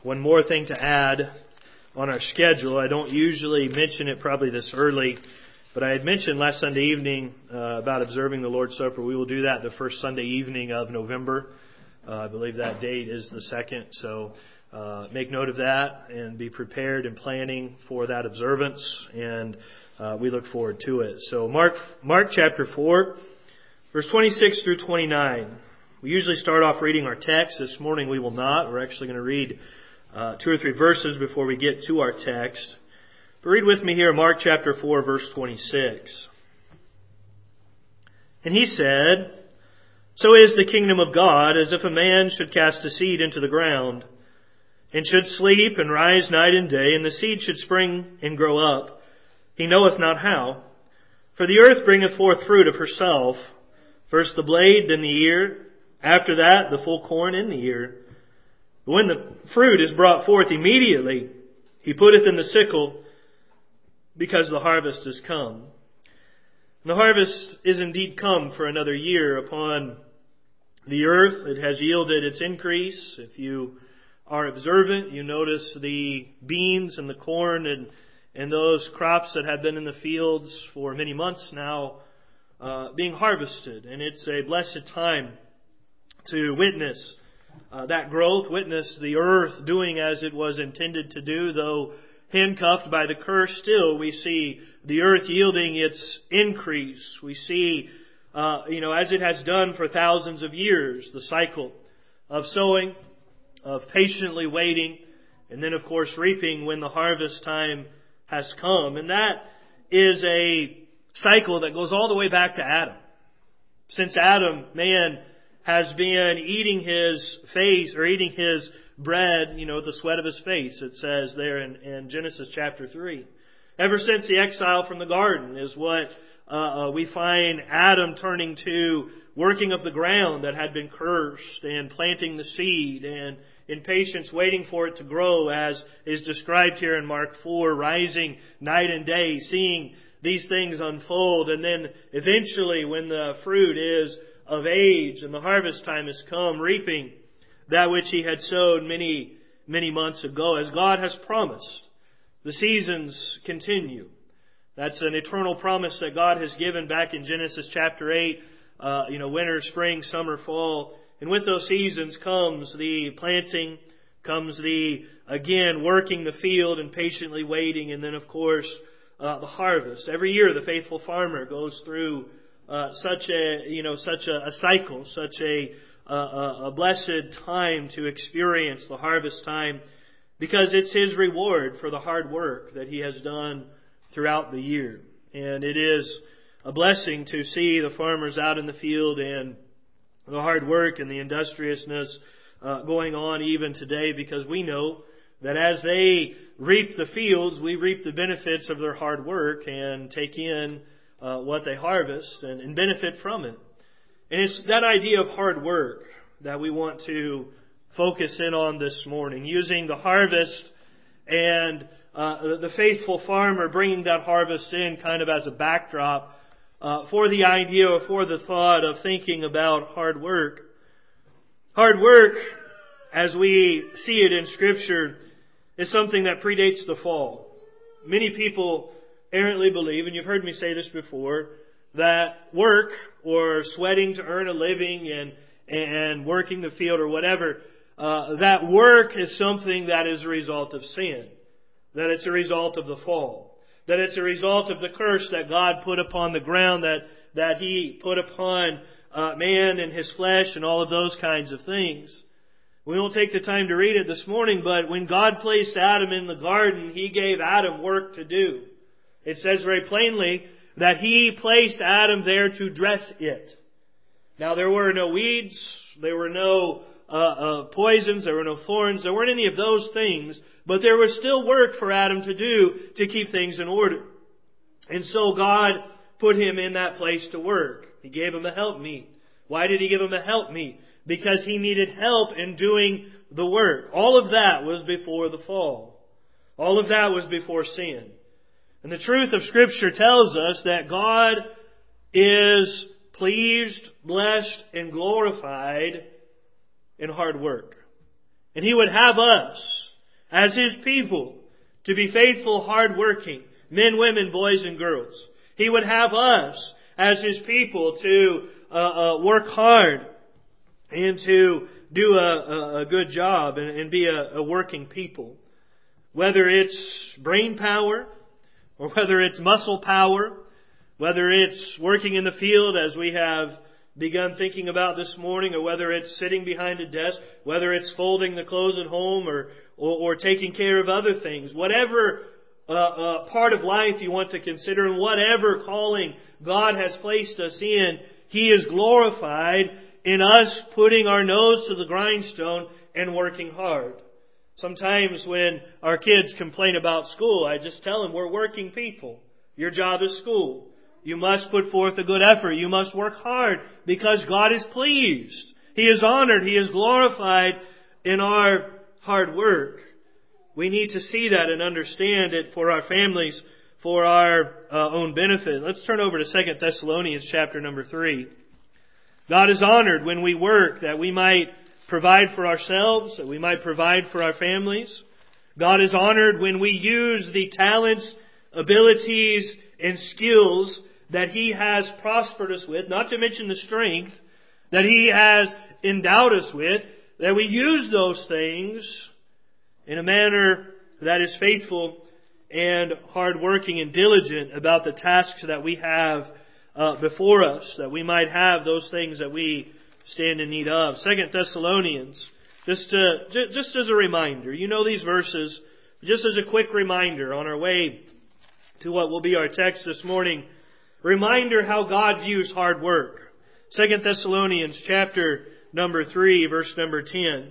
One more thing to add on our schedule. I don't usually mention it probably this early, but I had mentioned last Sunday evening about observing the Lord's Supper. We will do that the first Sunday evening of November. I believe that date is the 2nd, so make note of that and be prepared and planning for that observance, and we look forward to it. So Mark chapter 4, verse 26 through 29. We usually start off reading our text. This morning we will not. We're actually going to read 2 or 3 verses before we get to our text. But read with me here Mark chapter 4, verse 26. And he said, "So is the kingdom of God as if a man should cast a seed into the ground, and should sleep and rise night and day, and the seed should spring and grow up. He knoweth not how. For the earth bringeth forth fruit of herself, first the blade, then the ear, after that the full corn in the ear. But when the fruit is brought forth, immediately he putteth in the sickle, because the harvest is come." And the harvest is indeed come for another year upon the earth. It has yielded its increase. If you are observant, you notice the beans and the corn and those crops that have been in the fields for many months now being harvested. And it's a blessed time to witness that growth, witness the earth doing as it was intended to do. Though handcuffed by the curse, still we see the earth yielding its increase. We see, as it has done for thousands of years, the cycle of sowing, of patiently waiting, and then of course reaping when the harvest time has come. And that is a cycle that goes all the way back to Adam. Since Adam, man has been eating his face, or eating his bread, the sweat of his face, it says there in Genesis chapter 3. Ever since the exile from the garden is what we find Adam turning to working of the ground that had been cursed, and planting the seed, and in patience waiting for it to grow, as is described here in Mark 4, rising night and day, seeing these things unfold, and then eventually when the fruit is of age and the harvest time has come, reaping that which he had sowed many, many months ago. As God has promised, the seasons continue. That's an eternal promise that God has given back in Genesis chapter 8, winter, spring, summer, fall. And with those seasons comes the planting, comes the, again, working the field and patiently waiting, and then of course, the harvest. Every year the faithful farmer goes through such a cycle, such a blessed time to experience the harvest time, because it's his reward for the hard work that he has done throughout the year. And it is a blessing to see the farmers out in the field and the hard work and the industriousness going on even today, because we know that as they reap the fields, we reap the benefits of their hard work and take in what they harvest and benefit from it. And it's that idea of hard work that we want to focus in on this morning, using the harvest and the faithful farmer bringing that harvest in kind of as a backdrop for the idea, or for the thought of thinking about hard work. Hard work, as we see it in Scripture, is something that predates the fall. Many people errantly believe, and you've heard me say this before, that work, or sweating to earn a living and working the field or whatever, that work is something that is a result of sin. That it's a result of the fall. That it's a result of the curse that God put upon the ground, that He put upon man and his flesh and all of those kinds of things. We won't take the time to read it this morning, but when God placed Adam in the garden, He gave Adam work to do. It says very plainly that He placed Adam there to dress it. Now there were no weeds, there were no poisons, there were no thorns, there weren't any of those things, but there was still work for Adam to do to keep things in order. And so God put him in that place to work. He gave him a helpmeet. Why did He give him a helpmeet? Because he needed help in doing the work. All of that was before the fall. All of that was before sin. And the truth of Scripture tells us that God is pleased, blessed, and glorified in hard work. And He would have us as His people to be faithful, hardworking men, women, boys, and girls. He would have us as His people to work hard and to do a good job and be a working people. Whether it's brain power or whether it's muscle power, whether it's working in the field as we have begun thinking about this morning, or whether it's sitting behind a desk, whether it's folding the clothes at home or taking care of other things, whatever part of life you want to consider and whatever calling God has placed us in, He is glorified in us putting our nose to the grindstone and working hard. Sometimes when our kids complain about school, I just tell them, we're working people. Your job is school. You must put forth a good effort. You must work hard because God is pleased. He is honored. He is glorified in our hard work. We need to see that and understand it for our families, for our own benefit. Let's turn over to 2 Thessalonians chapter number 3. God is honored when we work, that we might provide for ourselves, that we might provide for our families. God is honored when we use the talents, abilities, and skills that He has prospered us with, not to mention the strength that He has endowed us with, that we use those things in a manner that is faithful and hardworking and diligent about the tasks that we have before us, that we might have those things that we stand in need of. 2 Thessalonians, just as a reminder, you know these verses, just as a quick reminder on our way to what will be our text this morning, reminder how God views hard work. 2 Thessalonians chapter number 3, verse number 10.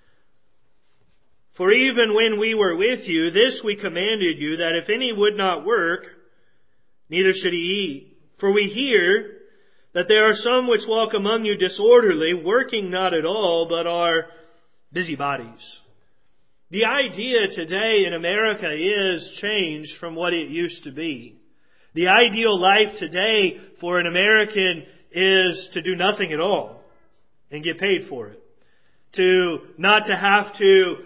For even when we were with you, this we commanded you, that if any would not work, neither should he eat. For we hear that there are some which walk among you disorderly, working not at all, but are busybodies. The idea today in America is changed from what it used to be. The ideal life today for an American is to do nothing at all and get paid for it. Not to have to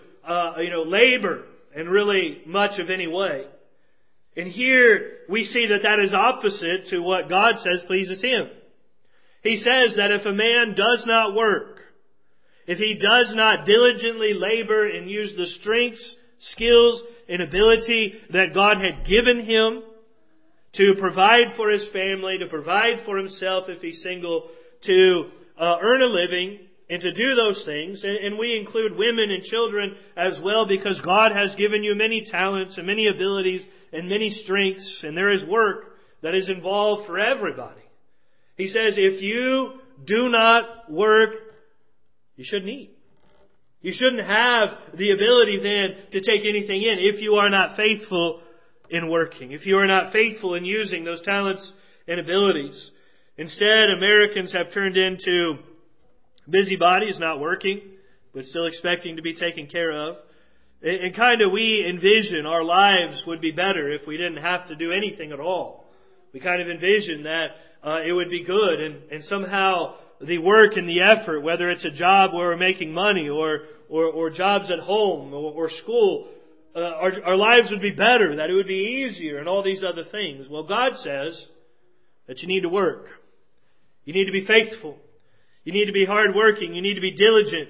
labor in really much of any way. And here we see that is opposite to what God says pleases Him. He says that if a man does not work, if he does not diligently labor and use the strengths, skills, and ability that God had given him to provide for his family, to provide for himself if he's single, to earn a living, and to do those things, and we include women and children as well, because God has given you many talents and many abilities and many strengths, and there is work that is involved for everybody. He says, if you do not work, you shouldn't eat. You shouldn't have the ability then to take anything in if you are not faithful in working, if you are not faithful in using those talents and abilities. Instead, Americans have turned into busybodies, not working, but still expecting to be taken care of. And we envision our lives would be better if we didn't have to do anything at all. We kind of envision that it would be good, and somehow the work and the effort, whether it's a job where we're making money or jobs at home or school, our lives would be better, that it would be easier and all these other things. Well, God says that you need to work. You need to be faithful. You need to be hardworking. You need to be diligent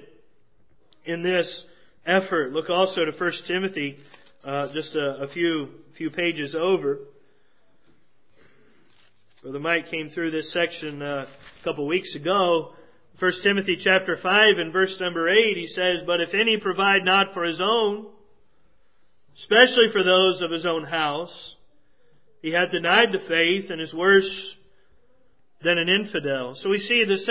in this effort. Look also to 1 Timothy, just a few pages over. Brother Mike came through this section a couple weeks ago. 1 Timothy chapter 5 and verse number 8, he says, But if any provide not for his own, especially for those of his own house, he hath denied the faith and is worse than an infidel. So we see the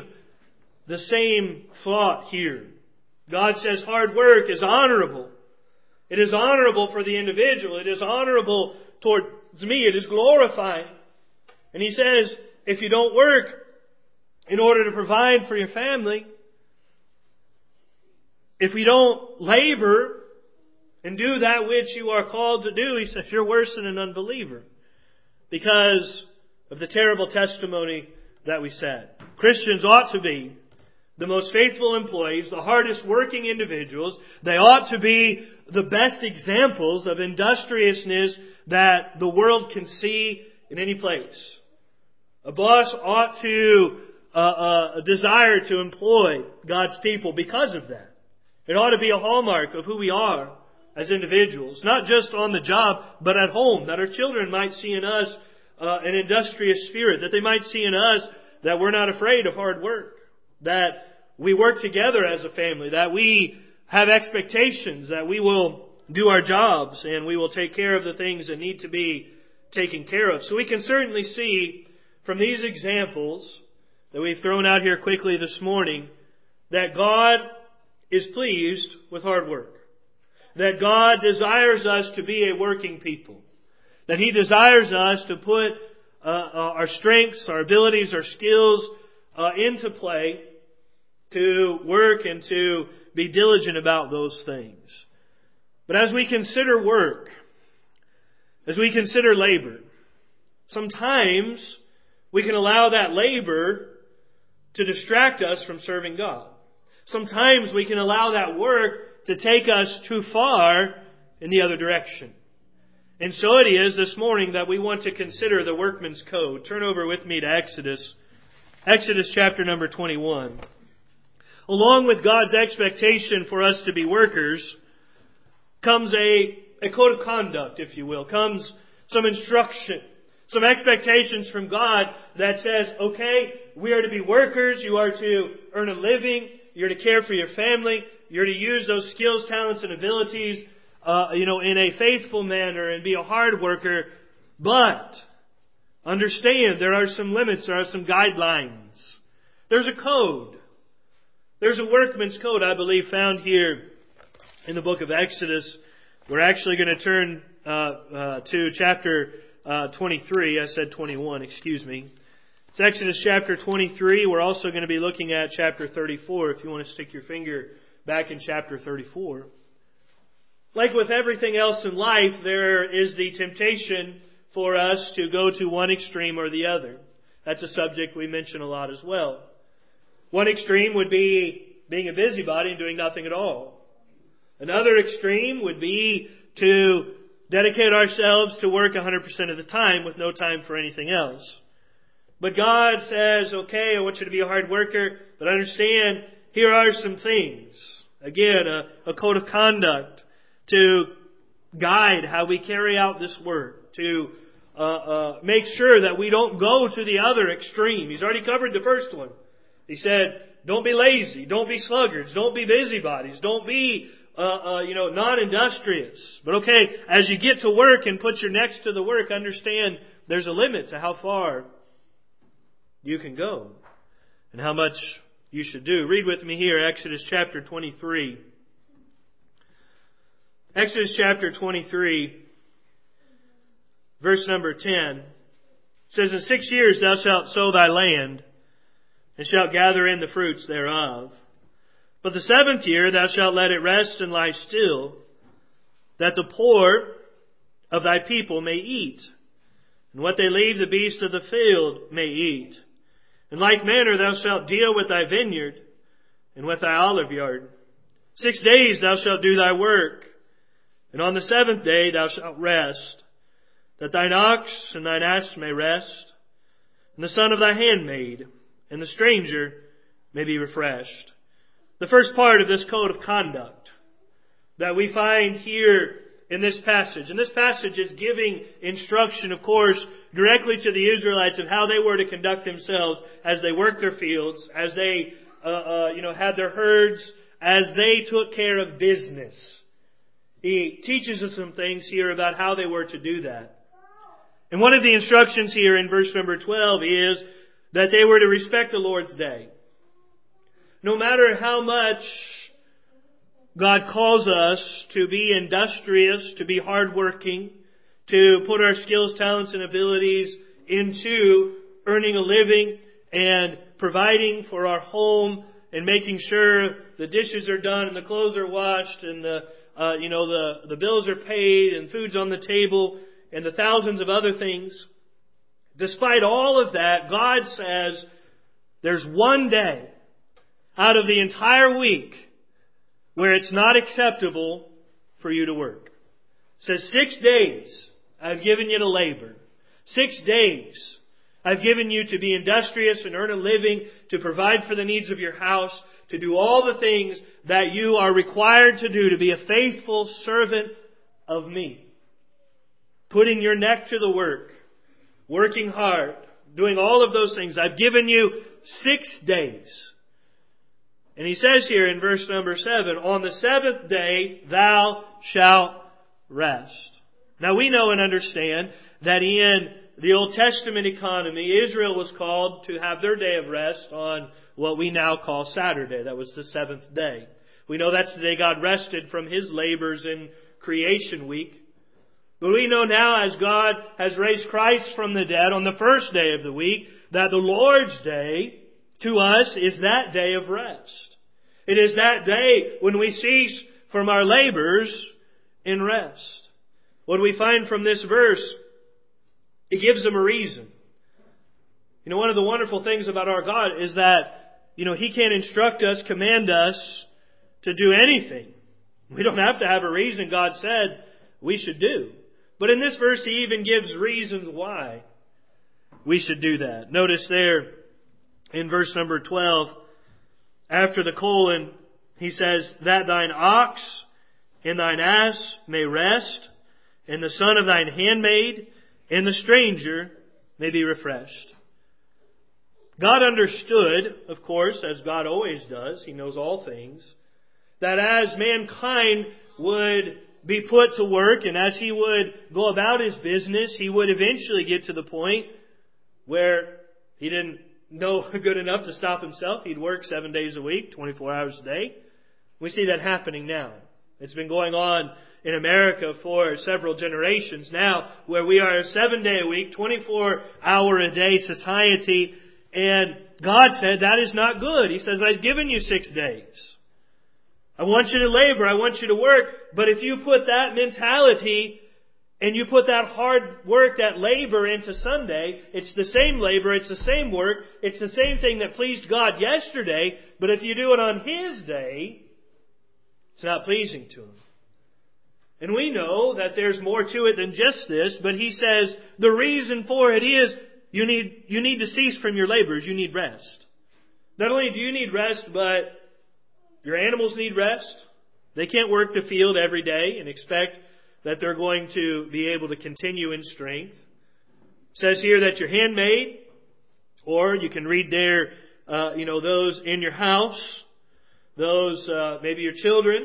same thought here. God says hard work is honorable. It is honorable for the individual. It is honorable towards me. It is glorifying. And He says, if you don't work in order to provide for your family, if we don't labor and do that which you are called to do, He says, you're worse than an unbeliever, because of the terrible testimony that we said. Christians ought to be the most faithful employees, the hardest working individuals. They ought to be the best examples of industriousness that the world can see in any place. A boss ought to desire to employ God's people because of that. It ought to be a hallmark of who we are as individuals, not just on the job, but at home, that our children might see in us an industrious spirit, that they might see in us that we're not afraid of hard work, that we work together as a family, that we have expectations, that we will do our jobs and we will take care of the things that need to be taken care of. So we can certainly see from these examples that we've thrown out here quickly this morning that God is pleased with hard work. That God desires us to be a working people. That He desires us to put our strengths, our abilities, our skills into play, to work and to be diligent about those things. But as we consider work, as we consider labor, sometimes we can allow that labor to distract us from serving God. Sometimes we can allow that work to take us too far in the other direction. And so it is this morning that we want to consider the workman's code. Turn over with me to Exodus. Exodus chapter number 21. Along with God's expectation for us to be workers comes a code of conduct, if you will. Comes some instruction, some expectations from God that says, okay, we are to be workers, you are to earn a living, you're to care for your family, you're to use those skills, talents, and abilities in a faithful manner and be a hard worker. But understand there are some limits, there are some guidelines. There's a code. There's a workman's code, I believe, found here in the book of Exodus. We're actually going to turn to chapter 23. I said 21, excuse me. It's Exodus chapter 23. We're also going to be looking at chapter 34, if you want to stick your finger back in chapter 34. Like with everything else in life, there is the temptation for us to go to one extreme or the other. That's a subject we mention a lot as well. One extreme would be being a busybody and doing nothing at all. Another extreme would be to dedicate ourselves to work 100% of the time with no time for anything else. But God says, okay, I want you to be a hard worker, but understand, here are some things. Again, a code of conduct to guide how we carry out this work, to make sure that we don't go to the other extreme. He's already covered the first one. He said, don't be lazy, don't be sluggards, don't be busybodies, don't be non-industrious. But okay, as you get to work and put your necks to the work, understand there's a limit to how far you can go and how much you should do. Read with me here, Exodus chapter 23. Exodus chapter 23, verse number 10, says, in 6 years thou shalt sow thy land, and shalt gather in the fruits thereof. But the 7th year thou shalt let it rest and lie still, that the poor of thy people may eat, and what they leave the beasts of the field may eat. In like manner thou shalt deal with thy vineyard and with thy olive yard. 6 days thou shalt do thy work, and on the 7th day thou shalt rest, that thine ox and thine ass may rest, and the son of thy handmaid and the stranger may be refreshed. The first part of this code of conduct that we find here in this passage. And this passage is giving instruction, of course, directly to the Israelites of how they were to conduct themselves as they worked their fields, as they, had their herds, as they took care of business. He teaches us some things here about how they were to do that. And one of the instructions here in verse number 12 is that they were to respect the Lord's day. No matter how much God calls us to be industrious, to be hardworking, to put our skills, talents, and abilities into earning a living and providing for our home and making sure the dishes are done and the clothes are washed and the bills are paid and food's on the table and the thousands of other things. Despite all of that, God says there's one day out of the entire week where it's not acceptable for you to work. It says 6 days I've given you to labor. 6 days I've given you to be industrious and earn a living, to provide for the needs of your house, to do all the things that you are required to do to be a faithful servant of me. Putting your neck to the work, working hard, doing all of those things. I've given you 6 days. And he says here in verse number 7, on the seventh day thou shalt rest. Now we know and understand that in the Old Testament economy, Israel was called to have their day of rest on what we now call Saturday. That was the seventh day. We know that's the day God rested from His labors in creation week. But we know now, as God has raised Christ from the dead on the first day of the week, that the Lord's Day to us is that day of rest. It is that day when we cease from our labors in rest. What do we find from this verse? It gives them a reason. One of the wonderful things about our God is that, He can instruct us, command us to do anything. We don't have to have a reason God said we should do. But in this verse, He even gives reasons why we should do that. Notice there in verse number 12, after the colon, He says, that thine ox and thine ass may rest, and the son of thine handmaid and the stranger may be refreshed. God understood, of course, as God always does, He knows all things, that as mankind would be put to work and as he would go about his business, he would eventually get to the point where he didn't know good enough to stop himself. He'd work 7 days a week, 24 hours a day. We see that happening now. It's been going on in America for several generations now, where we are a 7-day-a-week, 24-hour-a-day society. And God said that is not good. He says, I've given you 6 days. I want you to labor. I want you to work. But if you put that mentality and you put that hard work, that labor into Sunday, it's the same labor, it's the same work, it's the same thing that pleased God yesterday. But if you do it on His day, it's not pleasing to Him. And we know that there's more to it than just this, but He says the reason for it is you need to cease from your labors. You need rest. Not only do you need rest, but your animals need rest. They can't work the field every day and expect that they're going to be able to continue in strength. It says here that your handmaid, or you can read there, those in your house, those, maybe your children,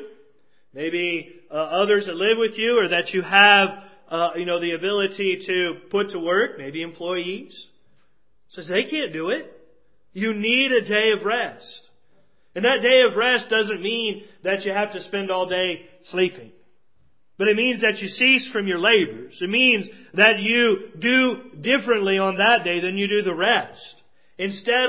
maybe others that live with you, or that you have, the ability to put to work, maybe employees. It says they can't do it. You need a day of rest. And that day of rest doesn't mean that you have to spend all day sleeping. But it means that you cease from your labors. It means that you do differently on that day than you do the rest. Instead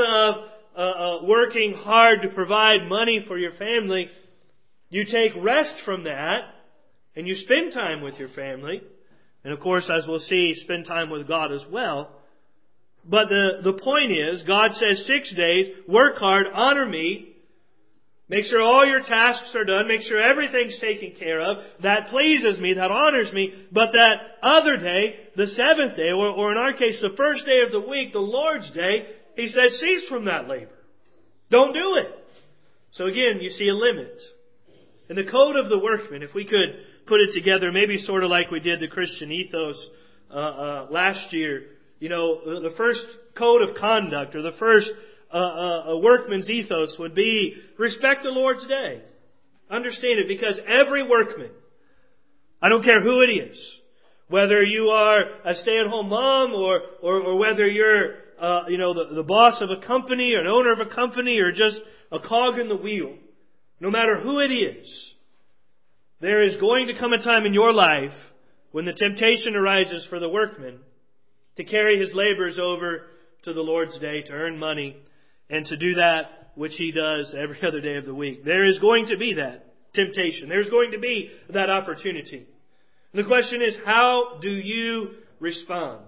of working hard to provide money for your family, you take rest from that and you spend time with your family. And of course, as we'll see, spend time with God as well. But the point is, God says 6 days, work hard, honor me, make sure all your tasks are done, make sure everything's taken care of, that pleases me, that honors me. But that other day, the seventh day, or in our case, the first day of the week, the Lord's Day, He says cease from that labor. Don't do it. So again, you see a limit. In the code of the workman, if we could put it together, maybe sort of like we did the Christian ethos last year, the first code of conduct, or the first a workman's ethos would be respect the Lord's day. Understand it, because every workman, I don't care who it is, whether you are a stay-at-home mom or whether you're the boss of a company or an owner of a company or just a cog in the wheel, no matter who it is, there is going to come a time in your life when the temptation arises for the workman to carry his labors over to the Lord's day, to earn money, and to do that which he does every other day of the week. There is going to be that temptation. There's going to be that opportunity. The question is, how do you respond?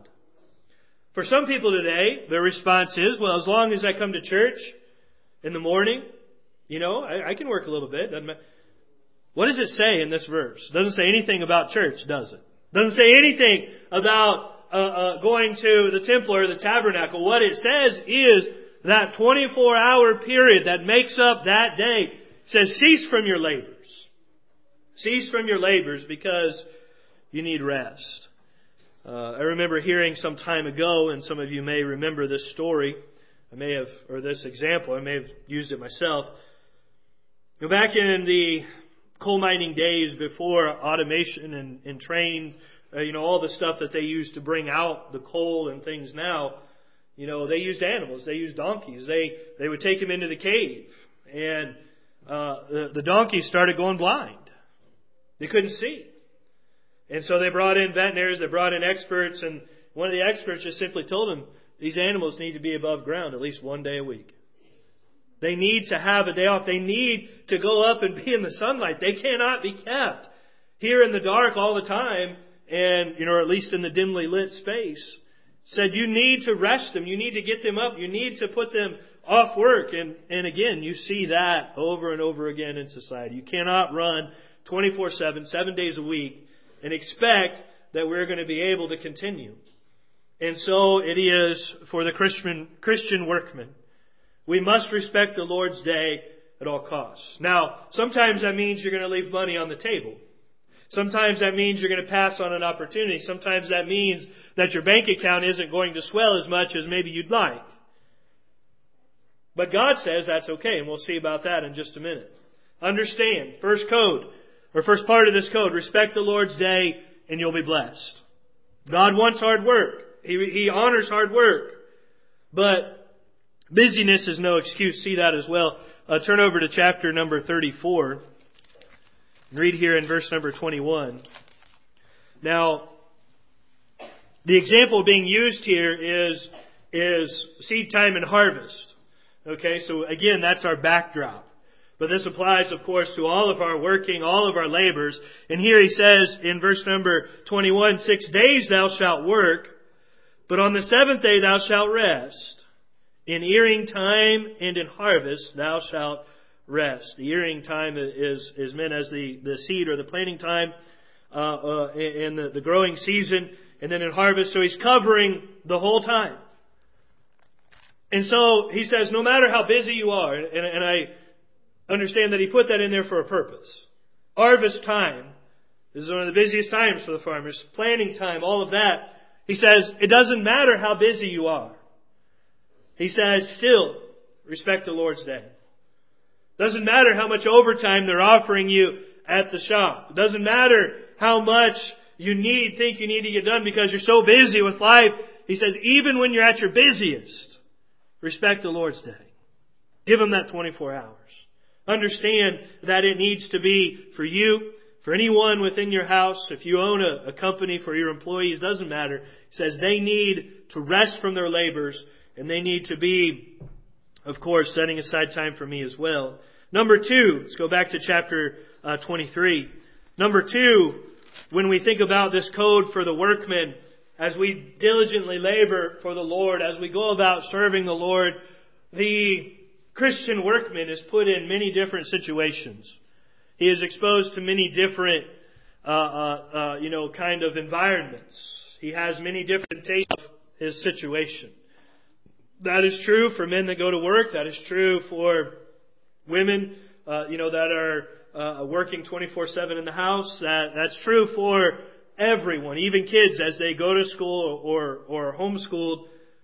For some people today, their response is, well, as long as I come to church in the morning, I can work a little bit. What does it say in this verse? It doesn't say anything about church, does it? It doesn't say anything about going to the temple or the tabernacle. What it says is that 24-hour period that makes up that day. It says, cease from your labors. Cease from your labors because you need rest. I remember hearing some time ago, and some of you may remember this story. This example, I may have used it myself. Back in the coal mining days before automation and trains, all the stuff that they used to bring out the coal and things now, they used animals. They used donkeys. They would take them into the cave, and the donkeys started going blind. They couldn't see. And so they brought in veterinarians, they brought in experts, and one of the experts just simply told them, these animals need to be above ground at least one day a week. They need to have a day off. They need to go up and be in the sunlight. They cannot be kept here in the dark all the time, and, or at least in the dimly lit space. Said you need to rest them. You need to get them up. You need to put them off work. And again, you see that over and over again in society. You cannot run 24/7, 7 days a week, and expect that we're going to be able to continue. And so it is for the Christian workman. We must respect the Lord's day at all costs. Now, sometimes that means you're going to leave money on the table. Sometimes that means you're going to pass on an opportunity. Sometimes that means that your bank account isn't going to swell as much as maybe you'd like. But God says that's okay, and we'll see about that in just a minute. Understand, first part of this code, respect the Lord's day and you'll be blessed. God wants hard work. He honors hard work. But busyness is no excuse. See that as well. Turn over to chapter number 34. Read here in verse number 21. Now, the example being used here is seed time and harvest. Okay, so again, that's our backdrop. But this applies, of course, to all of our working, all of our labors. And here he says in verse number 21, 6 days thou shalt work, but on the seventh day thou shalt rest. In earing time and in harvest thou shalt rest. The earing time is meant as the seed or the planting time, and the growing season, and then in harvest. So he's covering the whole time. And so he says, no matter how busy you are, and I understand that he put that in there for a purpose. Harvest time. This is one of the busiest times for the farmers. Planting time, all of that. He says, it doesn't matter how busy you are. He says, still, respect the Lord's day. Doesn't matter how much overtime they're offering you at the shop. It doesn't matter how much you think you need to get done because you're so busy with life. He says, even when you're at your busiest, respect the Lord's day. Give Him that 24 hours. Understand that it needs to be for you, for anyone within your house. If you own a company for your employees, doesn't matter. He says they need to rest from their labors, and they need to be, of course, setting aside time for me as well. Number 2, let's go back to chapter 23. Number 2, when we think about this code for the workmen, as we diligently labor for the Lord, as we go about serving the Lord, the Christian workman is put in many different situations. He is exposed to many different, kind of environments. He has many different tastes of his situation. That is true for men that go to work. That is true for women, that are working 24/7 in the house. That's true for everyone, even kids as they go to school or homeschooled.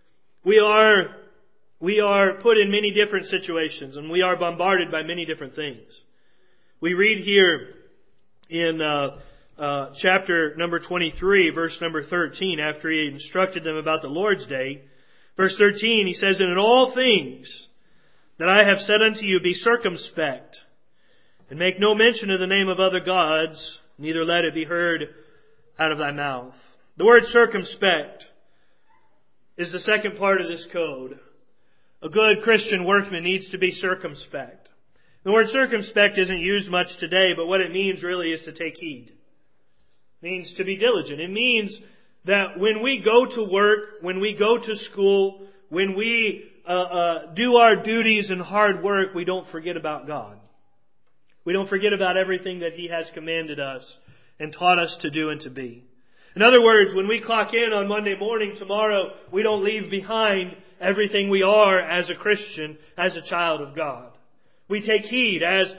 We are put in many different situations, and we are bombarded by many different things. We read here in chapter number 23, verse number 13, after he instructed them about the Lord's day. Verse 13, he says, and in all things that I have said unto you, be circumspect, and make no mention of the name of other gods, neither let it be heard out of thy mouth. The word circumspect is the second part of this code. A good Christian workman needs to be circumspect. The word circumspect isn't used much today, but what it means really is to take heed. It means to be diligent. It means that when we go to work, when we go to school, when we do our duties and hard work, we don't forget about God. We don't forget about everything that He has commanded us and taught us to do and to be. In other words, when we clock in on Monday morning tomorrow, we don't leave behind everything we are as a Christian, as a child of God. We take heed, as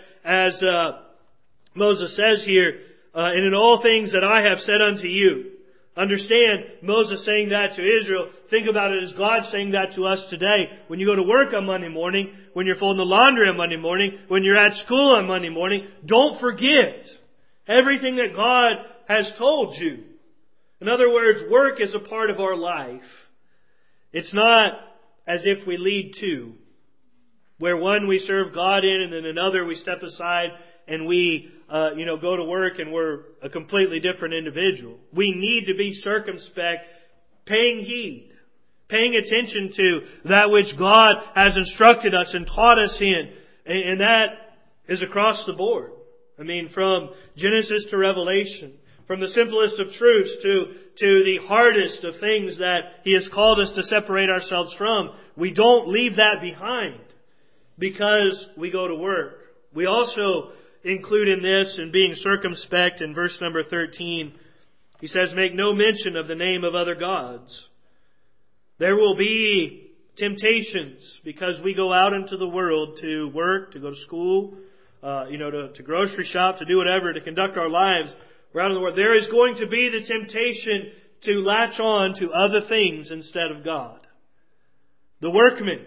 Moses says here, and in all things that I have said unto you. Understand, Moses saying that to Israel. Think about it as God saying that to us today. When you go to work on Monday morning, when you're folding the laundry on Monday morning, when you're at school on Monday morning, don't forget everything that God has told you. In other words, work is a part of our life. It's not as if we lead two, where one we serve God in and then another we step aside and we go to work and we're a completely different individual. We need to be circumspect, paying heed, paying attention to that which God has instructed us and taught us in. And that is across the board. I mean, from Genesis to Revelation, from the simplest of truths to the hardest of things that He has called us to separate ourselves from. We don't leave that behind because we go to work. We also include in this, in being circumspect, in verse number 13, he says, make no mention of the name of other gods. There will be temptations because we go out into the world to work, to go to school, to grocery shop, to do whatever, to conduct our lives. We're out in the world. There is going to be the temptation to latch on to other things instead of God. The workman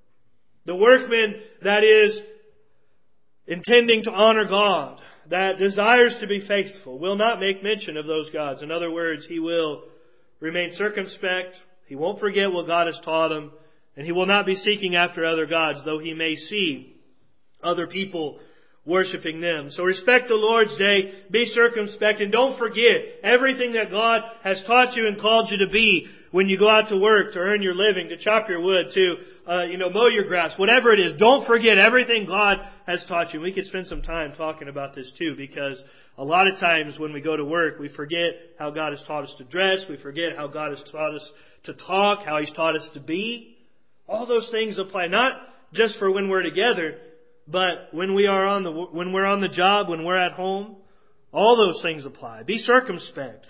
that is intending to honor God, that desires to be faithful, will not make mention of those gods. In other words, he will remain circumspect. He won't forget what God has taught him. And he will not be seeking after other gods, though he may see other people worshiping them. So respect the Lord's day, be circumspect, and don't forget everything that God has taught you and called you to be when you go out to work, to earn your living, to chop your wood, to mow your grass, whatever it is. Don't forget everything God has taught you. We could spend some time talking about this too, because a lot of times when we go to work, we forget how God has taught us to dress, we forget how God has taught us to talk, how He's taught us to be. All those things apply, not just for when we're together, but when we're on the job, when we're at home. All those things apply. Be circumspect.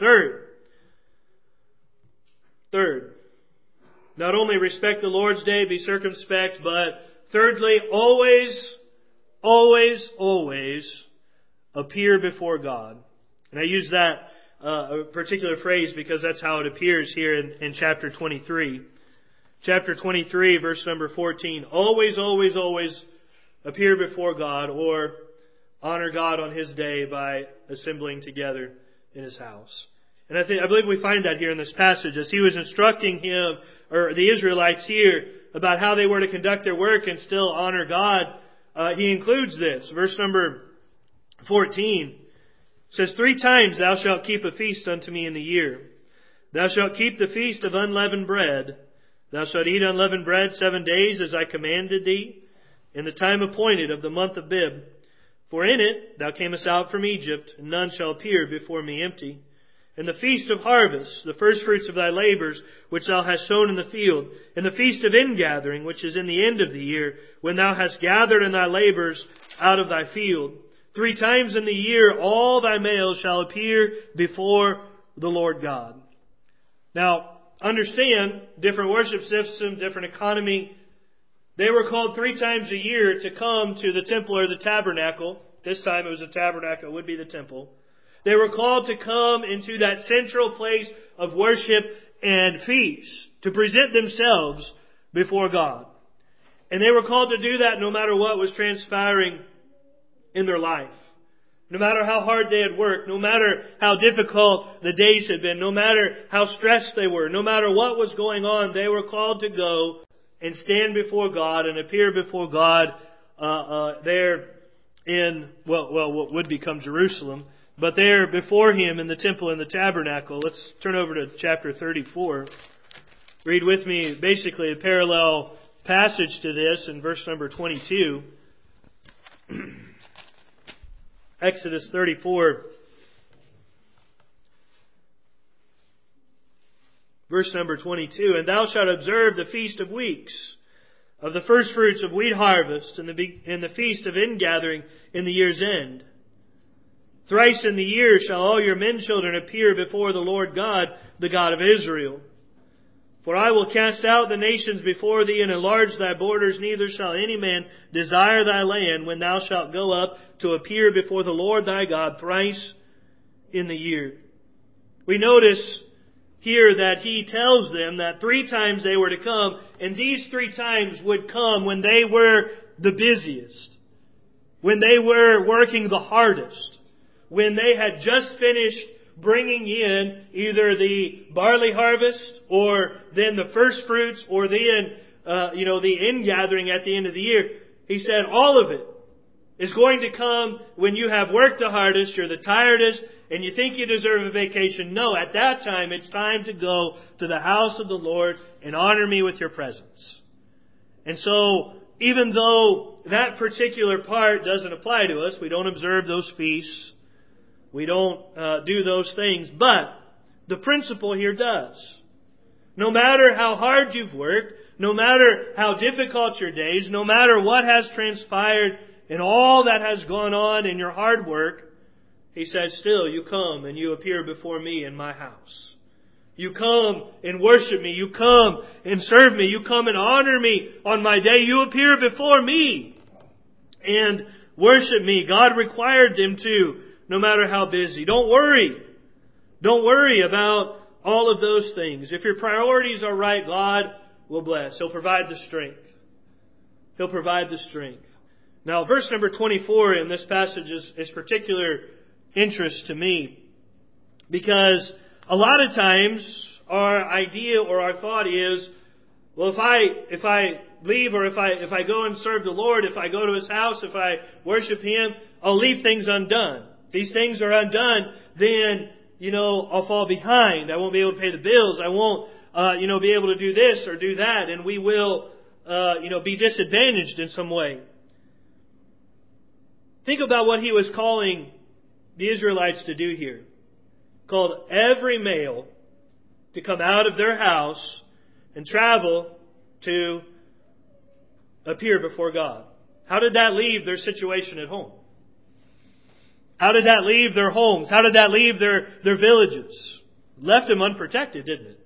Third, not only respect the Lord's day, be circumspect, but thirdly, always appear before God. And I use that particular phrase because that's how it appears here in chapter 23. Chapter 23, verse number 14. Always appear before God, or honor God on His day by assembling together in His house. And I believe we find that here in this passage as He was instructing the Israelites here about how they were to conduct their work and still honor God. He includes this. Verse number 14 says, 3 times thou shalt keep a feast unto me in the year. Thou shalt keep the feast of unleavened bread. Thou shalt eat unleavened bread 7 days as I commanded thee, in the time appointed of the month of Abib. For in it thou camest out from Egypt, and none shall appear before me empty. And the feast of harvest, the first fruits of thy labors, which thou hast sown in the field, and the feast of ingathering, which is in the end of the year, when thou hast gathered in thy labors out of thy field. 3 times in the year all thy males shall appear before the Lord God. Now, understand, different worship system, different economy. They were called 3 times a year to come to the temple or the tabernacle. This time it was a tabernacle, it would be the temple. They were called to come into that central place of worship and feast, to present themselves before God. And they were called to do that no matter what was transpiring in their life. No matter how hard they had worked, no matter how difficult the days had been, no matter how stressed they were, no matter what was going on, they were called to go and stand before God and appear before God there in, what would become Jerusalem, but there before Him in the temple and the tabernacle. Let's turn over to chapter 34. Read with me basically a parallel passage to this in verse number 22. Exodus 34, verse number 22. And thou shalt observe the feast of weeks, of the first fruits of wheat harvest, and the feast of ingathering in the year's end. Thrice in the year shall all your men children appear before the Lord God, the God of Israel. For I will cast out the nations before thee, and enlarge thy borders, neither shall any man desire thy land, when thou shalt go up to appear before the Lord thy God thrice in the year. We notice here that he tells them that 3 times they were to come, and these 3 times would come when they were the busiest, when they were working the hardest, when they had just finished bringing in either the barley harvest, or then the first fruits, or then the ingathering at the end of the year. He said all of it is going to come when you have worked the hardest, you're the tiredest, and you think you deserve a vacation. No, at that time it's time to go to the house of the Lord and honor me with your presence. And so, even though that particular part doesn't apply to us, we don't observe those feasts, we don't do those things, but the principle here does. No matter how hard you've worked, no matter how difficult your days, no matter what has transpired and all that has gone on in your hard work, he says, still you come and you appear before me in my house. You come and worship me. You come and serve me. You come and honor me on my day. You appear before me and worship me. God required them to, no matter how busy. Don't worry. Don't worry about all of those things. If your priorities are right, God will bless. He'll provide the strength. He'll provide the strength. Now, verse number 24 in this passage is particular interest to me, because a lot of times our idea or our thought is, well, if I leave, or if I go and serve the Lord, if I go to His house, if I worship Him, I'll leave things undone. If these things are undone, then, I'll fall behind. I won't be able to pay the bills. I won't, be able to do this or do that. And we will, be disadvantaged in some way. Think about what He was calling the Israelites to do here. Called every male to come out of their house and travel to appear before God. How did that leave their situation at home? How did that leave their homes? How did that leave their villages? Left them unprotected, didn't it?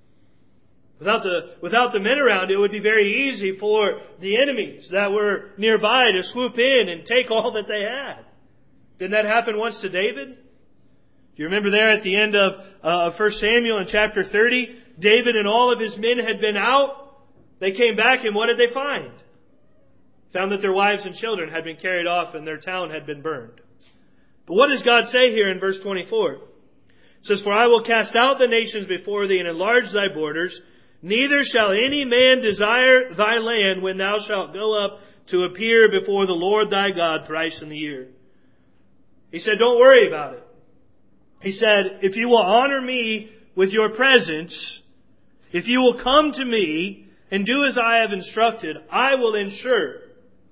Without the men around, it would be very easy for the enemies that were nearby to swoop in and take all that they had. Didn't that happen once to David? Do you remember there at the end of 1 Samuel in chapter 30? David and all of his men had been out. They came back, and what did they find? Found that their wives and children had been carried off and their town had been burned. But what does God say here in verse 24? It says, For I will cast out the nations before thee and enlarge thy borders. Neither shall any man desire thy land when thou shalt go up to appear before the Lord thy God thrice in the year. He said, don't worry about it. He said, if you will honor me with your presence, if you will come to me and do as I have instructed, I will ensure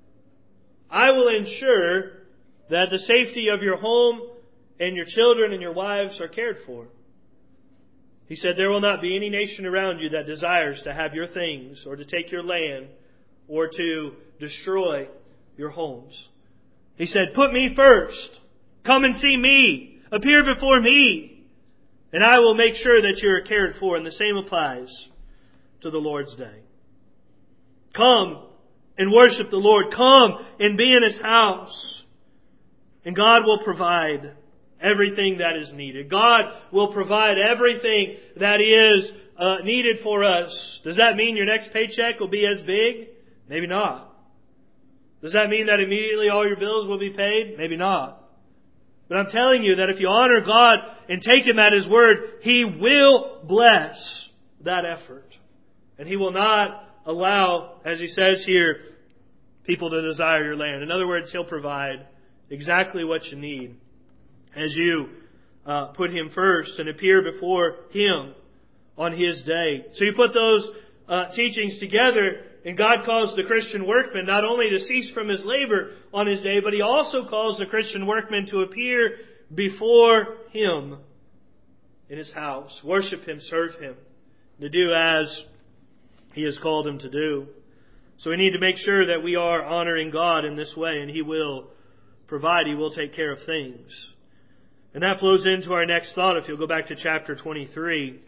that the safety of your home and your children and your wives are cared for. He said, there will not be any nation around you that desires to have your things or to take your land or to destroy your homes. He said, put me first. Come and see me. Appear before me. And I will make sure that you're cared for. And the same applies to the Lord's day. Come and worship the Lord. Come and be in His house. And God will provide everything that is needed. God will provide everything that is needed for us. Does that mean your next paycheck will be as big? Maybe not. Does that mean that immediately all your bills will be paid? Maybe not. But I'm telling you that if you honor God and take Him at His word, He will bless that effort. And He will not allow, as He says here, people to desire your land. In other words, He'll provide exactly what you need as you put Him first and appear before Him on His day. So you put those teachings together, and God calls the Christian workman not only to cease from his labor on his day, but He also calls the Christian workman to appear before Him in His house. Worship Him, serve Him, to do as He has called him to do. So we need to make sure that we are honoring God in this way, and He will provide. He will take care of things. And that flows into our next thought. If you'll go back to chapter 23.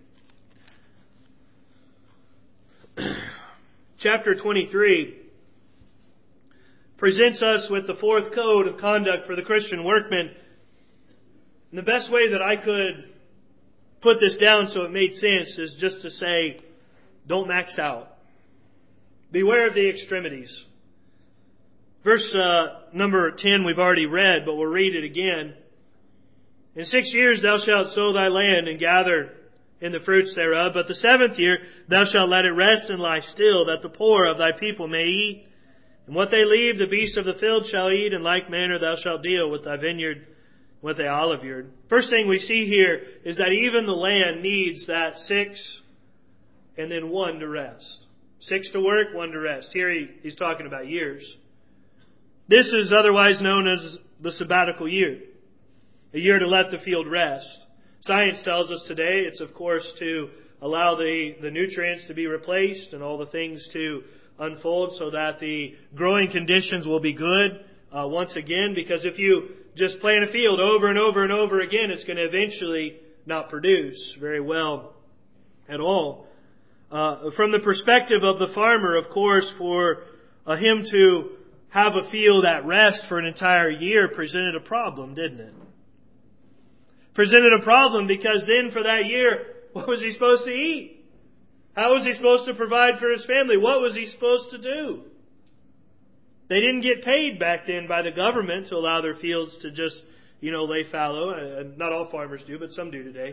Chapter 23 presents us with the fourth code of conduct for the Christian workman. And the best way that I could put this down so it made sense is just to say, don't max out. Beware of the extremities. Verse number 10 we've already read, but we'll read it again. In 6 years thou shalt sow thy land and gather in the fruits thereof, but the 7th year thou shalt let it rest and lie still, that the poor of thy people may eat. And what they leave, the beasts of the field shall eat. In like manner thou shalt deal with thy vineyard, with thy olive yard. First thing we see here is that even the land needs that 6 and then 1 to rest. 6 to work, 1 to rest. Here he's talking about years. This is otherwise known as the sabbatical year. A year to let the field rest. Science tells us today it's of course to allow the nutrients to be replaced and all the things to unfold so that the growing conditions will be good once again. Because if you just plant a field over and over and over again, it's going to eventually not produce very well at all. From the perspective of the farmer, of course, for him to have a field at rest for an entire year presented a problem, didn't it? Presented a problem because then for that year, what was he supposed to eat? How was he supposed to provide for his family? What was he supposed to do? They didn't get paid back then by the government to allow their fields to just, lay fallow. Not all farmers do, but some do today.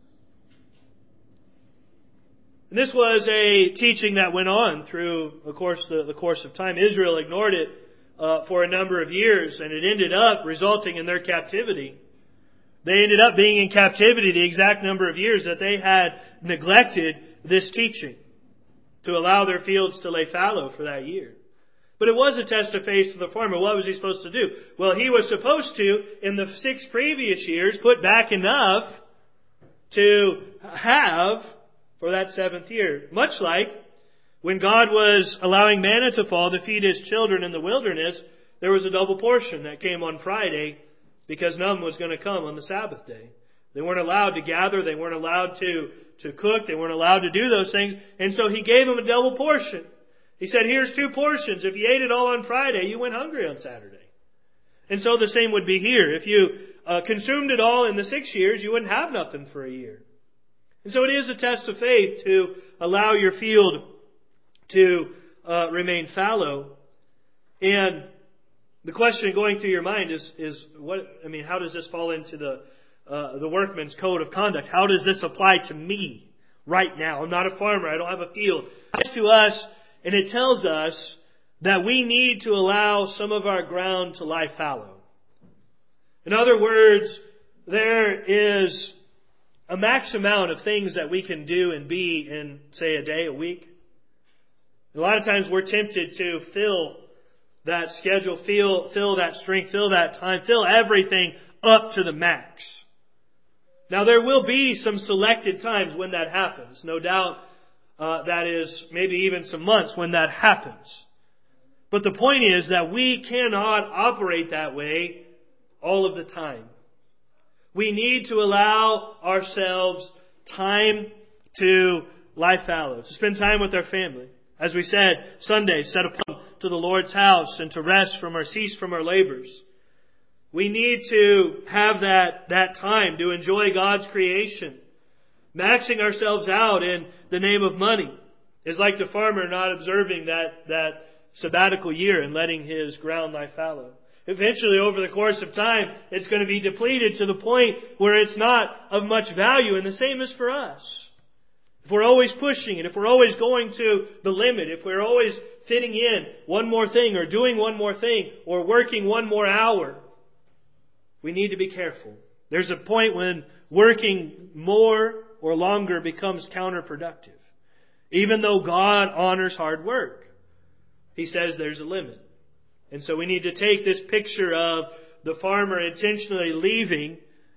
And this was a teaching that went on through, of course, the course of time. Israel ignored it for a number of years, and it ended up resulting in their captivity. They ended up being in captivity the exact number of years that they had neglected this teaching to allow their fields to lay fallow for that year. But it was a test of faith for the farmer. What was he supposed to do? Well, he was supposed to, in the 6 previous years, put back enough to have for that 7th year. Much like when God was allowing manna to fall to feed His children in the wilderness, there was a double portion that came on Friday because none was going to come on the Sabbath day. They weren't allowed to gather. They weren't allowed to cook. They weren't allowed to do those things. And so He gave them a double portion. He said, here's 2 portions. If you ate it all on Friday, you went hungry on Saturday. And so the same would be here. If you consumed it all in the 6 years, you wouldn't have nothing for a year. And so it is a test of faith to allow your field to remain fallow. And the question going through your mind is how does this fall into the workman's code of conduct? How does this apply to me right now? I'm not a farmer. I don't have a field. It's to us, and it tells us that we need to allow some of our ground to lie fallow. In other words, there is a max amount of things that we can do and be in, say, a day, a week. A lot of times we're tempted to fill that schedule, fill that strength, fill that time, fill everything up to the max. Now there will be some selected times when that happens. No doubt that is maybe even some months when that happens. But the point is that we cannot operate that way all of the time. We need to allow ourselves time to lie fallow, to spend time with our family. As we said, Sunday set apart to the Lord's house and to cease from our labors. We need to have that time to enjoy God's creation. Maxing ourselves out in the name of money is like the farmer not observing that sabbatical year and letting his ground lie fallow. Eventually, over the course of time, it's going to be depleted to the point where it's not of much value, and the same is for us. If we're always pushing it, if we're always going to the limit, if we're always fitting in one more thing or doing one more thing or working one more hour, we need to be careful. There's a point when working more or longer becomes counterproductive. Even though God honors hard work, He says there's a limit. And so we need to take this picture of the farmer intentionally leaving.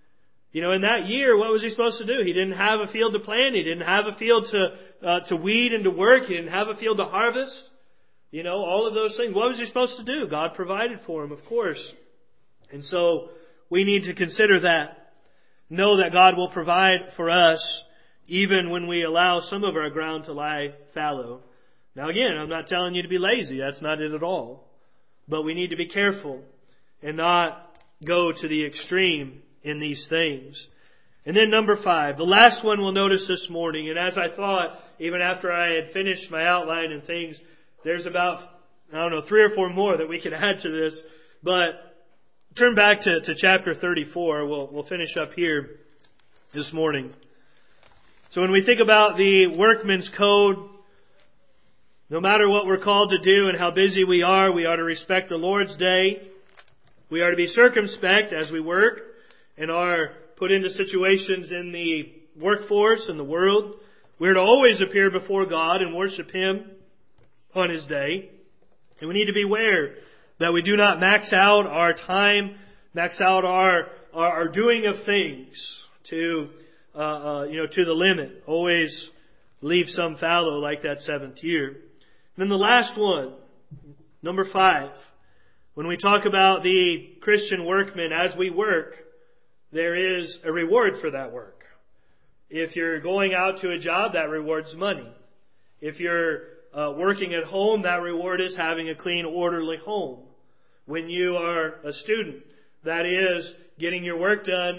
In that year, what was he supposed to do? He didn't have a field to plant. He didn't have a field to weed and to work. He didn't have a field to harvest. all of those things. What was he supposed to do? God provided for him, of course. And so we need to consider that. Know that God will provide for us even when we allow some of our ground to lie fallow. Now again, I'm not telling you to be lazy. That's not it at all. But we need to be careful and not go to the extreme in these things. And then number 5, the last one we'll notice this morning. And as I thought, even after I had finished my outline and things, there's about, 3 or 4 more that we could add to this. But turn back to chapter 34. We'll finish up here this morning. So when we think about the workman's code, no matter what we're called to do and how busy we are to respect the Lord's day. We are to be circumspect as we work and are put into situations in the workforce and the world. We're to always appear before God and worship Him on His day. And we need to beware that we do not max out our time, max out our doing of things to the limit. Always leave some fallow like that 7th year. And then the last one, number 5. When we talk about the Christian workman as we work, there is a reward for that work. If you're going out to a job, that reward's money. If you're working at home, that reward is having a clean, orderly home. When you are a student, that is getting your work done,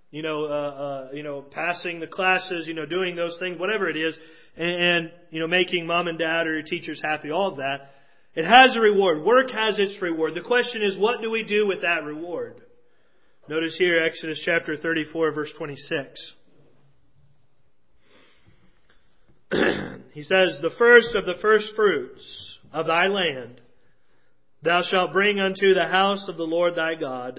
passing the classes, doing those things, whatever it is, and making mom and dad or your teachers happy, all of that. It has a reward. Work has its reward. The question is, what do we do with that reward? Notice here, Exodus chapter 34, verse 26. He says, the first of the first fruits of thy land thou shalt bring unto the house of the Lord thy God.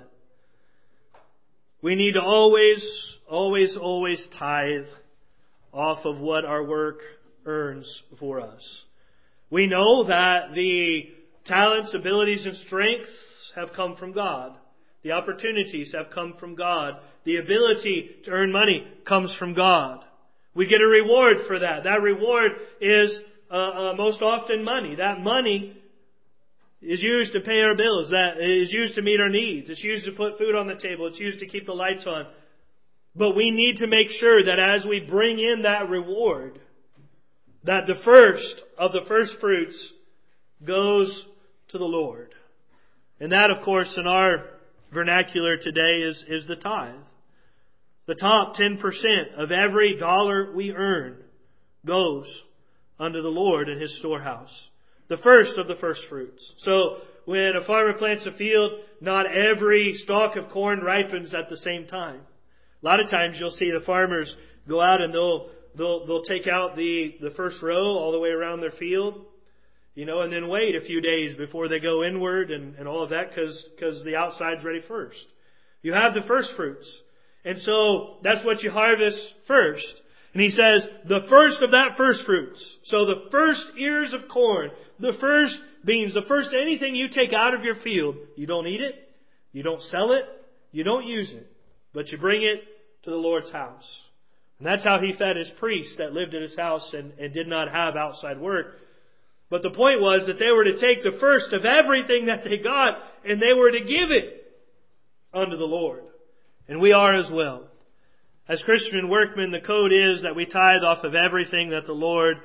We need to always tithe off of what our work earns for us. We know that the talents, abilities, and strengths have come from God. The opportunities have come from God. The ability to earn money comes from God. We get a reward for that. That reward is most often money. That money is used to pay our bills. That is used to meet our needs. It's used to put food on the table. It's used to keep the lights on. But we need to make sure that as we bring in that reward, that the first of the first fruits goes to the Lord. And that, of course, in our vernacular today is the tithe. The top 10% of every dollar we earn goes unto the Lord in His storehouse. The first of the first fruits. So when a farmer plants a field, not every stalk of corn ripens at the same time. A lot of times you'll see the farmers go out and they'll take out the first row all the way around their field, and then wait a few days before they go inward and all of that because the outside's ready first. You have the first fruits. And so that's what you harvest first. And he says, the first of that first fruits. So the first ears of corn, the first beans, the first anything you take out of your field, you don't eat it, you don't sell it, you don't use it, but you bring it to the Lord's house. And that's how He fed His priests that lived in His house and did not have outside work. But the point was that they were to take the first of everything that they got and they were to give it unto the Lord. And we are as well. As Christian workmen, the code is that we tithe off of everything that the Lord,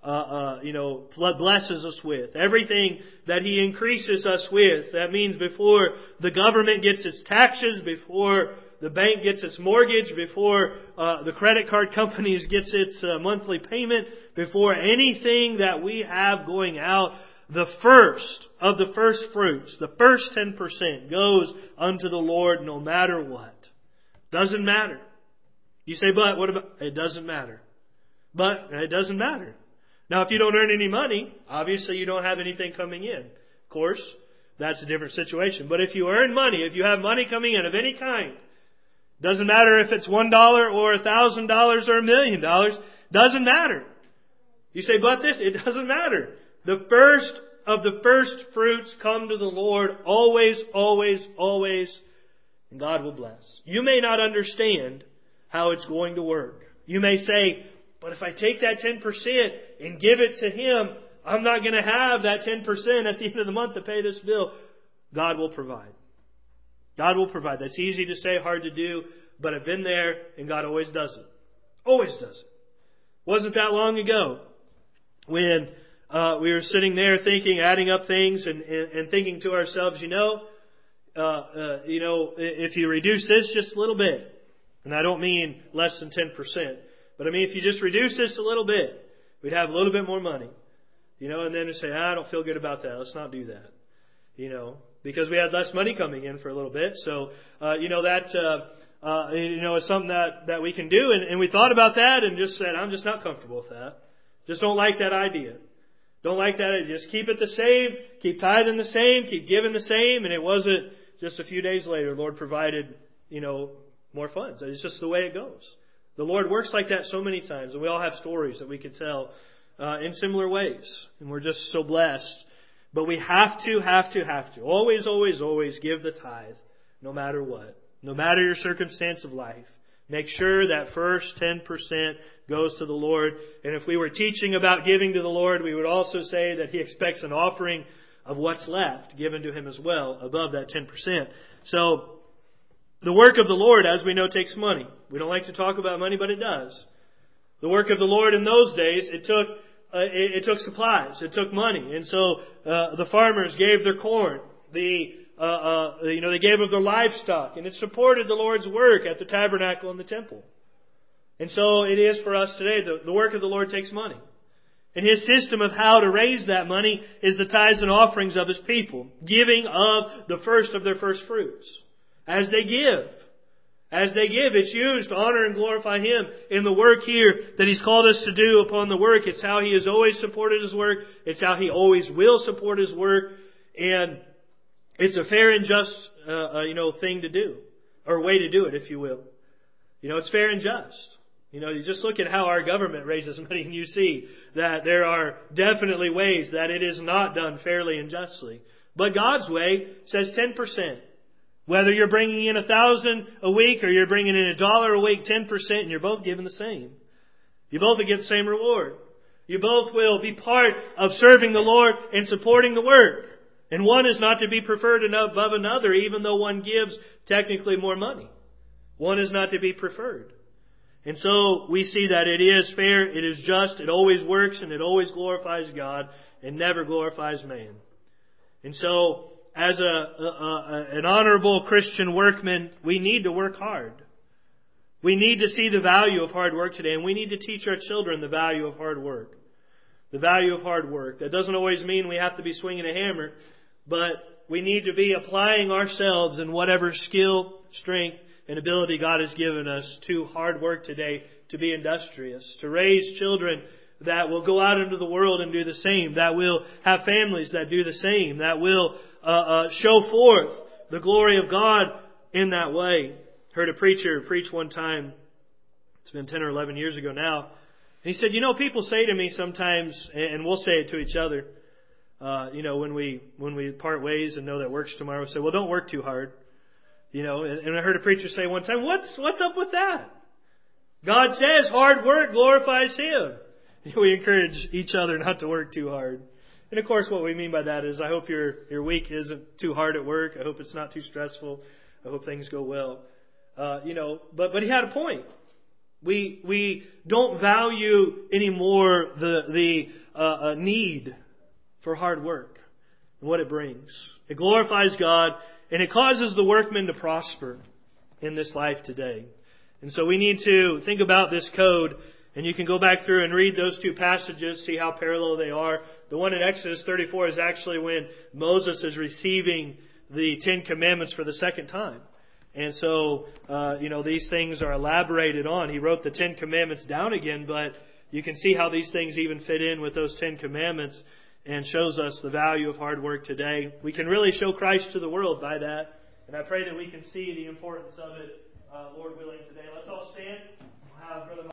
blesses us with. Everything that He increases us with. That means before the government gets its taxes, before the bank gets its mortgage, before the credit card companies gets its monthly payment, before anything that we have going out, the first of the first fruits, the first 10% goes unto the Lord no matter what. Doesn't matter. You say, but what about? It doesn't matter. But it doesn't matter. Now, if you don't earn any money, obviously you don't have anything coming in. Of course, that's a different situation. But if you earn money, if you have money coming in of any kind, doesn't matter if it's $1 or $1,000 or $1 million, doesn't matter. You say, but this, it doesn't matter. The first of the first fruits come to the Lord always, always, always, and God will bless. You may not understand how it's going to work. You may say, but if I take that 10% and give it to Him, I'm not going to have that 10% at the end of the month to pay this bill. God will provide. God will provide. That's easy to say, hard to do, but I've been there and God always does it. Always does it. Wasn't that long ago when we were sitting there thinking, adding up things and thinking to ourselves, if you reduce this just a little bit, and I don't mean less than 10%, but I mean if you just reduce this a little bit, we'd have a little bit more money. And then to say, I don't feel good about that. Let's not do that. Because we had less money coming in for a little bit. So, it's something that we can do. And we thought about that and just said, I'm just not comfortable with that. Just don't like that idea. Don't like that idea. Just keep it the same. Keep tithing the same. Keep giving the same. And it wasn't just a few days later, the Lord provided, more funds. It's just the way it goes. The Lord works like that so many times. And we all have stories that we could tell in similar ways. And we're just so blessed. But we have to always, always, always give the tithe, no matter what. No matter your circumstance of life. Make sure that first 10% goes to the Lord. And if we were teaching about giving to the Lord, we would also say that He expects an offering of what's left given to Him as well, above that 10%. So, the work of the Lord, as we know, takes money. We don't like to talk about money, but it does. The work of the Lord in those days, it took supplies. It took money. And so, the farmers gave their corn. They gave of their livestock, and it supported the Lord's work at the tabernacle and the temple. And so it is for us today. The work of the Lord takes money. And His system of how to raise that money is the tithes and offerings of His people, giving of the first of their first fruits. As they give, it's used to honor and glorify Him in the work here that He's called us to do upon the work. It's how He has always supported His work. It's how He always will support His work. And it's a fair and just, thing to do, or way to do it, if you will. It's fair and just. You just look at how our government raises money and you see that there are definitely ways that it is not done fairly and justly. But God's way says 10%. Whether you're bringing in $1,000 a week or you're bringing in $1 a week, 10%, and you're both given the same. You both will get the same reward. You both will be part of serving the Lord and supporting the work. And one is not to be preferred above another, even though one gives technically more money. One is not to be preferred. And so we see that it is fair, it is just, it always works, and it always glorifies God and never glorifies man. And so, as an honorable Christian workman, we need to work hard. We need to see the value of hard work today, and we need to teach our children the value of hard work. The value of hard work. That doesn't always mean we have to be swinging a hammer, but we need to be applying ourselves in whatever skill, strength, and ability God has given us to hard work today, to be industrious, to raise children that will go out into the world and do the same, that will have families that do the same, that will show forth the glory of God in that way. Heard a preacher preach one time, it's been 10 or 11 years ago now, and he said, people say to me sometimes, and we'll say it to each other, when we part ways and know that work's tomorrow, we say, well, don't work too hard. And I heard a preacher say one time, what's up with that? God says hard work glorifies Him. We encourage each other not to work too hard. And of course what we mean by that is I hope your week isn't too hard at work. I hope it's not too stressful. I hope things go well. But he had a point. We don't value anymore the need for hard work and what it brings. It glorifies God. And it causes the workman to prosper in this life today. And so we need to think about this code. And you can go back through and read those two passages, see how parallel they are. The one in Exodus 34 is actually when Moses is receiving the 10 Commandments for the second time. And so, these things are elaborated on. He wrote the 10 Commandments down again, but you can see how these things even fit in with those 10 Commandments. And shows us the value of hard work today. We can really show Christ to the world by that. And I pray that we can see the importance of it, Lord willing, today. Let's all stand. We'll have Brother